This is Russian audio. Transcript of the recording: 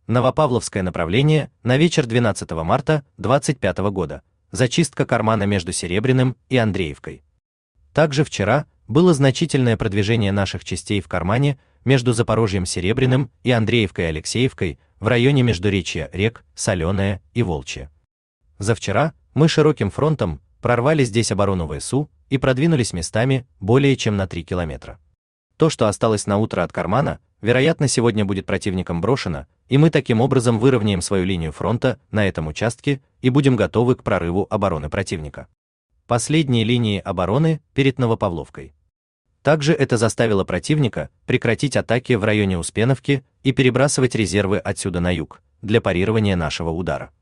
Новопавловское направление на вечер 12 марта 25 года. Зачистка кармана между Серебряным и Андреевкой. Также вчера было значительное продвижение наших частей в кармане между Запорожьем Серебряным и Андреевкой-Алексеевкой в районе междуречья рек Соленая и Волчья. Завчера мы широким фронтом прорвали здесь оборону ВСУ и продвинулись местами более чем на 3 километра. То, что осталось на утро от кармана, вероятно, сегодня будет противником брошено, и мы таким образом выровняем свою линию фронта на этом участке и будем готовы к прорыву обороны противника. Последние линии обороны перед Новопавловкой. Также это заставило противника прекратить атаки в районе Успеновки и перебрасывать резервы отсюда на юг для парирования нашего удара.